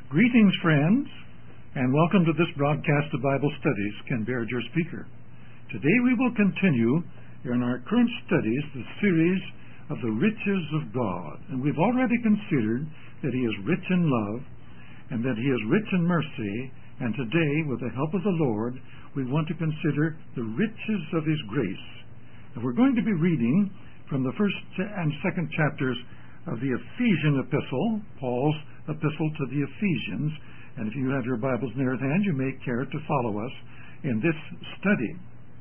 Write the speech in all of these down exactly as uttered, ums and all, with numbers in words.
Greetings, friends, and welcome to this broadcast of Bible Studies. Ken Baird, your speaker. Today we will continue in our current studies the series of the riches of God. And we've already considered that He is rich in love and that He is rich in mercy. And today, with the help of the Lord, we want to consider the riches of His grace. And we're going to be reading from the first and second chapters of the Ephesian epistle, Paul's epistle to the Ephesians. And if you have your Bibles near at hand, you may care to follow us in this study.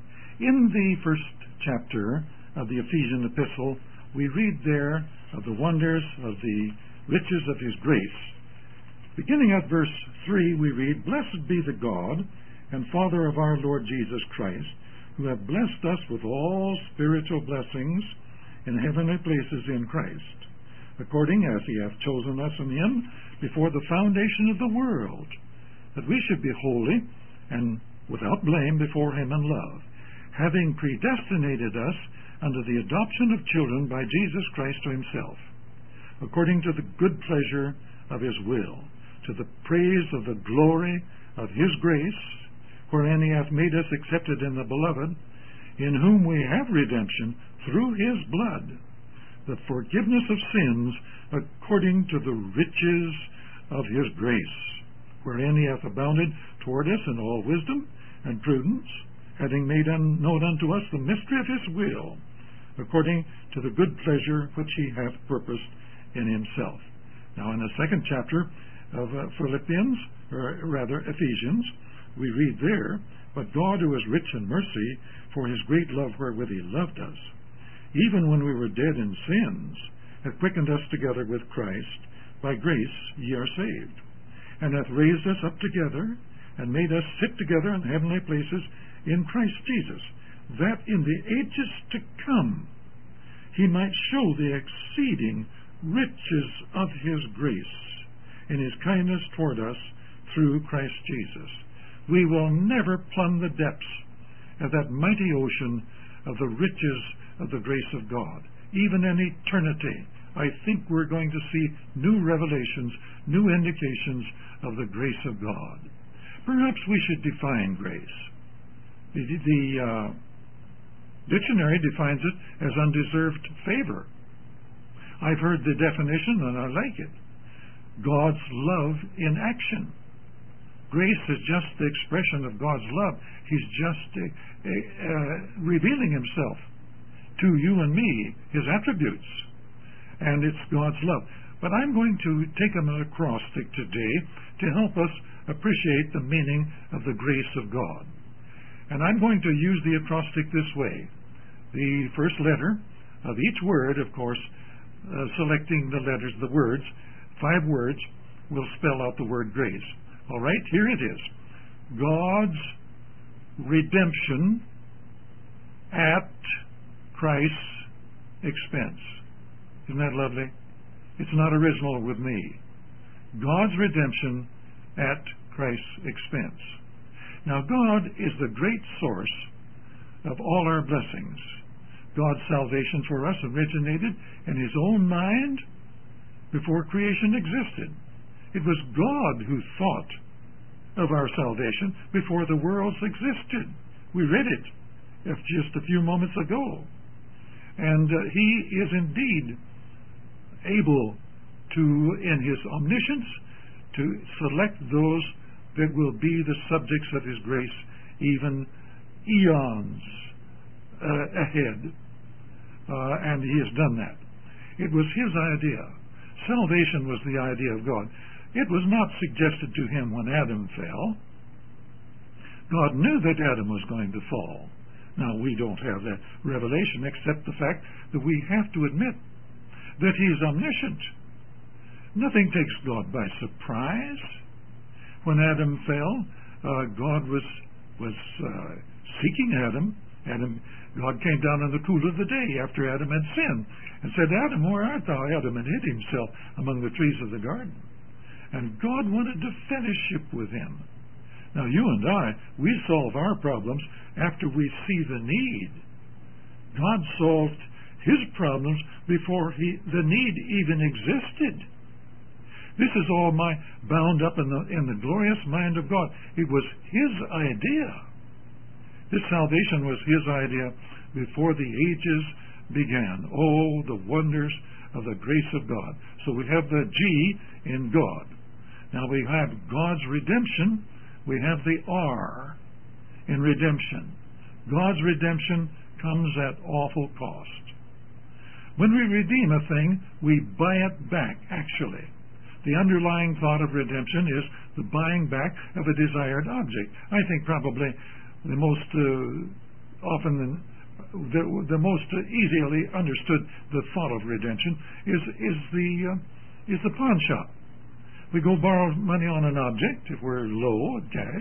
In the first chapter of the Ephesian epistle, we read there of the wonders of the riches of His grace. Beginning at verse three, we read, "Blessed be the God and Father of our Lord Jesus Christ, who hath blessed us with all spiritual blessings in heavenly places in Christ, according as He hath chosen us in Him before the foundation of the world, that we should be holy and without blame before Him in love, having predestinated us unto the adoption of children by Jesus Christ to Himself, according to the good pleasure of His will, to the praise of the glory of His grace, wherein He hath made us accepted in the Beloved, in whom we have redemption through His blood, the forgiveness of sins according to the riches of His grace, wherein He hath abounded toward us in all wisdom and prudence, having made known unto us the mystery of His will, according to the good pleasure which He hath purposed in Himself." Now, in the second chapter of uh, Philippians, or rather Ephesians, we read there, "But God, who is rich in mercy, for His great love wherewith He loved us, even when we were dead in sins, hath quickened us together with Christ. By grace ye are saved, and hath raised us up together, and made us sit together in heavenly places in Christ Jesus, that in the ages to come He might show the exceeding riches of His grace in His kindness toward us through Christ Jesus." We will never plumb the depths of that mighty ocean of the riches of the grace of God. Even in eternity, I think we're going to see new revelations, new indications of the grace of God. Perhaps we should define grace. The, the uh, dictionary defines it as undeserved favor. I've heard the definition and I like it. God's love in action. Grace is just the expression of God's love. He's just uh, uh, revealing Himself to you and me, His attributes, and it's God's love. But I'm going to take an acrostic today to help us appreciate the meaning of the grace of God. And I'm going to use the acrostic this way. The first letter of each word, of course, uh, selecting the letters, the words, five words, will spell out the word grace. All right, here it is. God's redemption at Christ's expense. Isn't that lovely? It's not original with me. God's redemption at Christ's expense. Now, God is the great source of all our blessings. God's salvation for us originated in His own mind before creation existed. It was God who thought of our salvation before the worlds existed. We read it just a few moments ago. And uh, He is indeed able to, in His omniscience, to select those that will be the subjects of His grace even eons uh, ahead. Uh, and He has done that. It was His idea. Salvation was the idea of God. It was not suggested to Him when Adam fell. God knew that Adam was going to fall. Now, we don't have that revelation except the fact that we have to admit that He is omniscient. Nothing takes God by surprise. When Adam fell, uh, God was was uh, seeking Adam. Adam. God came down in the cool of the day after Adam had sinned and said, "Adam, where art thou?" Adam had hid himself among the trees of the garden. And God wanted to fellowship with him. Now, you and I, we solve our problems after we see the need. God solved His problems before he, the need even existed. This is all my bound up in the in the glorious mind of God. It was His idea. This salvation was His idea before the ages began. Oh, the wonders of the grace of God. So we have the G in God. Now we have God's redemption. We have the R in redemption. God's redemption comes at awful cost. When we redeem a thing, we buy it back, actually. The underlying thought of redemption is the buying back of a desired object. I think probably the most uh, often, the, the most easily understood the thought of redemption is is the uh, is the pawn shop. We go borrow money on an object if we're low at cash,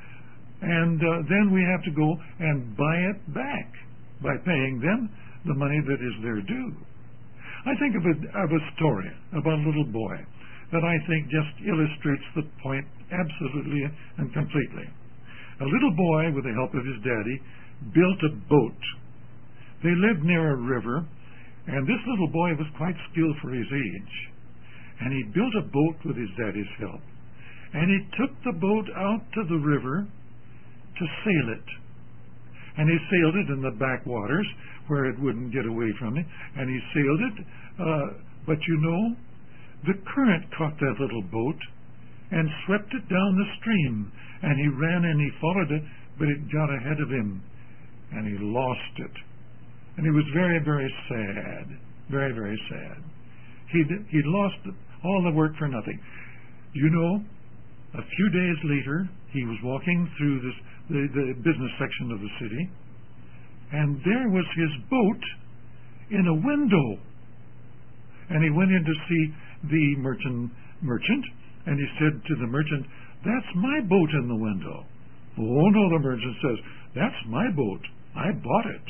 and uh, then we have to go and buy it back by paying them the money that is their due. I think of a, of a story about a little boy that I think just illustrates the point absolutely and completely. A little boy, with the help of his daddy, built a boat. They lived near a river, and this little boy was quite skilled for his age. And he built a boat with his daddy's help. And he took the boat out to the river to sail it. And he sailed it in the backwaters where it wouldn't get away from him. And he sailed it. Uh, but you know, the current caught that little boat and swept it down the stream. And he ran and he followed it, but it got ahead of him. And he lost it. And he was very, very sad. Very, very sad. He'd, he'd lost all the work for nothing. You know, a few days later, he was walking through this, the, the business section of the city, and there was his boat in a window. And he went in to see the merchant, merchant, and he said to the merchant, "That's my boat in the window." "Oh, no," the merchant says, "that's my boat. I bought it.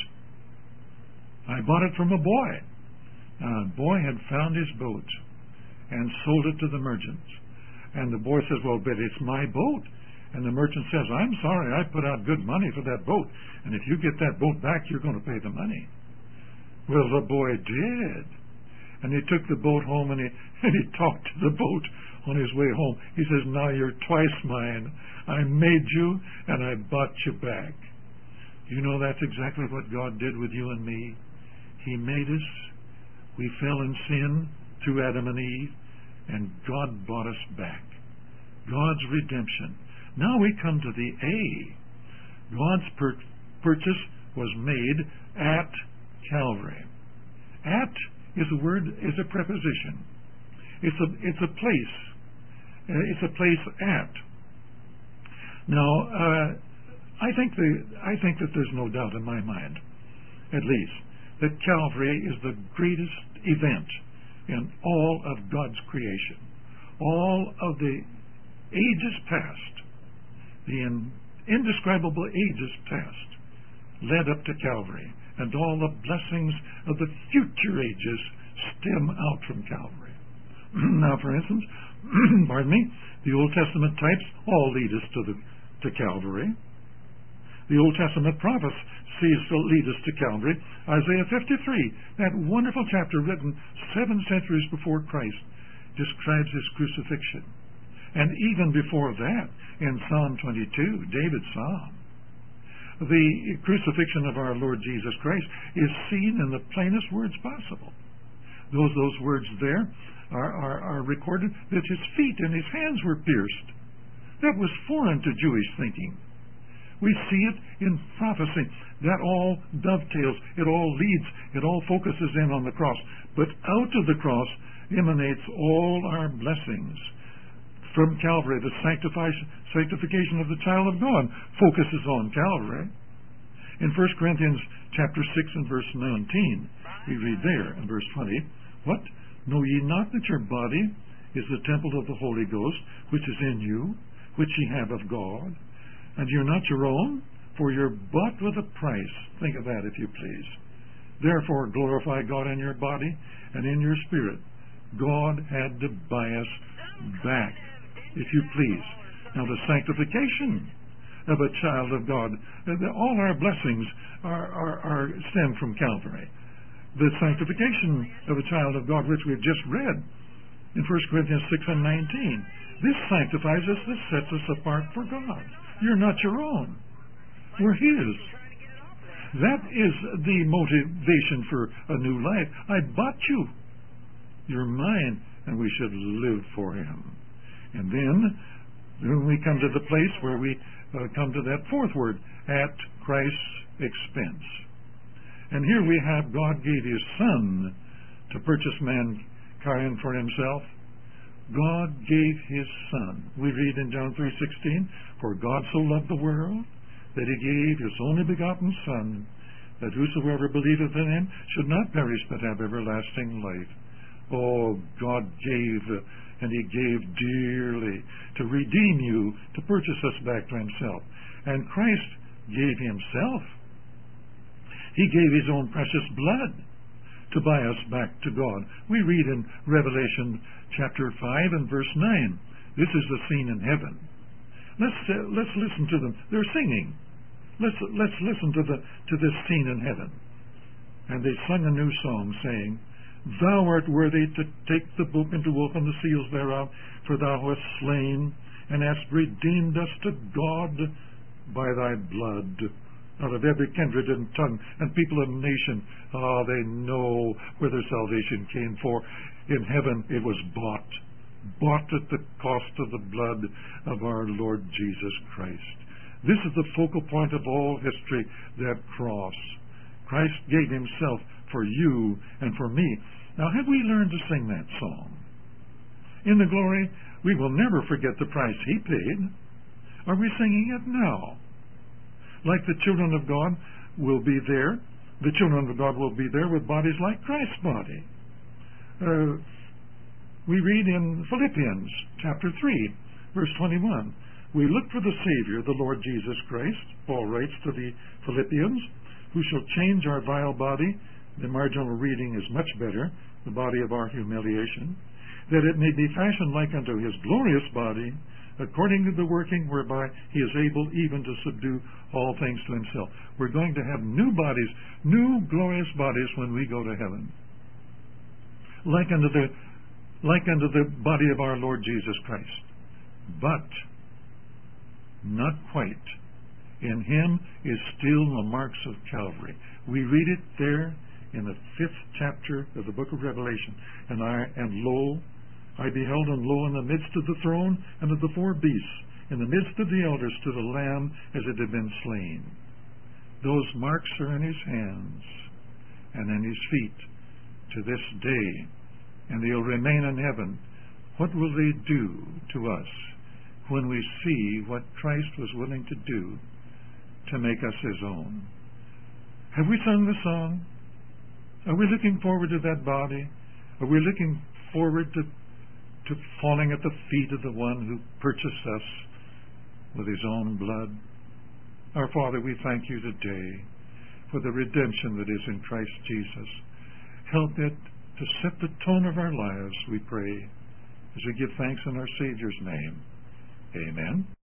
I bought it from a boy." Now, the boy had found his boat and sold it to the merchant. And the boy says, "Well, but it's my boat." And the merchant says, "I'm sorry, I put out good money for that boat. And if you get that boat back, you're going to pay the money." Well, the boy did. And he took the boat home and he, and he talked to the boat on his way home. He says, "Now you're twice mine. I made you and I bought you back." You know, that's exactly what God did with you and me. He made us. We fell in sin through Adam and Eve, and God bought us back. God's redemption. Now we come to the A. God's pur- purchase was made at Calvary. At is a word, is a preposition. It's a it's a place. Uh, it's a place at. Now, uh, I think the I think that there's no doubt in my mind, at least, that Calvary is the greatest event in all of God's creation. All of the ages past, the in, indescribable ages past, led up to Calvary, and all the blessings of the future ages stem out from Calvary. Now, for instance, pardon me, the Old Testament types all lead us to the to Calvary. The Old Testament prophets sees to lead us to Calvary. Isaiah fifty-three, that wonderful chapter written seven centuries before Christ, describes his crucifixion. And even before that, in Psalm twenty-two, David's psalm, the crucifixion of our Lord Jesus Christ is seen in the plainest words possible. Those those words there are, are, are recorded that his feet and his hands were pierced. That was foreign to Jewish thinking. We see it in prophecy. That all dovetails, it all leads, it all focuses in on the cross. But out of the cross emanates all our blessings. From Calvary, the sanctification of the child of God focuses on Calvary. In First Corinthians chapter six and verse nineteen, we read there in verse twenty, "What? Know ye not that your body is the temple of the Holy Ghost, which is in you, which ye have of God? And you're not your own, for you're bought with a price." Think of that, if you please. "Therefore glorify God in your body and in your spirit." God had to buy us back, if you please. Now, the sanctification of a child of God, all our blessings are, are, are stem from Calvary. The sanctification of a child of God, which we've just read, in First Corinthians six and nineteen. This sanctifies us, this sets us apart for God. You're not your own. We're His. That is the motivation for a new life. I bought you. You're mine, and we should live for Him. And then, then we come to the place where we uh, come to that fourth word, at Christ's expense. And here we have God gave His Son to purchase mankind for Himself. God gave His Son. We read in John three sixteen, for God so loved the world that He gave His only begotten Son, that whosoever believeth in Him should not perish but have everlasting life. Oh, God gave, and He gave dearly to redeem you, to purchase us back to Himself. And Christ gave Himself. He gave His own precious blood to buy us back to God. We read in Revelation chapter five and verse nine. This is the scene in heaven. Let's uh, let's listen to them. They're singing. Let's let's listen to the to this scene in heaven. And they sung a new song, saying, Thou art worthy to take the book and to open the seals thereof, for Thou hast slain and hast redeemed us to God by Thy blood, out of every kindred and tongue and people and nation. Ah, they know where their salvation came for. In heaven it was bought, bought at the cost of the blood of our Lord Jesus Christ. This is the focal point of all history, that cross. Christ gave Himself for you and for me. Now, have we learned to sing that song? In the glory, we will never forget the price He paid. Are we singing it now? Like the children of God will be there, the children of God will be there with bodies like Christ's body. Uh, we read in Philippians chapter three, verse twenty-one, we look for the Savior, the Lord Jesus Christ, Paul writes to the Philippians, who shall change our vile body, the marginal reading is much better, the body of our humiliation, that it may be fashioned like unto His glorious body, according to the working whereby He is able even to subdue all things to Himself. We're going to have new bodies, new glorious bodies when we go to heaven. Like unto the, like unto the body of our Lord Jesus Christ. But not quite. In Him is still the marks of Calvary. We read it there in the fifth chapter of the book of Revelation. And I, and lo, I beheld, and lo, in the midst of the throne and of the four beasts, in the midst of the elders, stood a lamb as it had been slain. Those marks are in His hands and in His feet to this day, and they'll remain in heaven. What will they do to us when we see what Christ was willing to do to make us His own? Have we sung the song? Are we looking forward to that body? Are we looking forward to, to falling at the feet of the one who purchased us with His own blood? Our Father, we thank You today for the redemption that is in Christ Jesus. Help it to set the tone of our lives, we pray, as we give thanks in our Savior's name. Amen.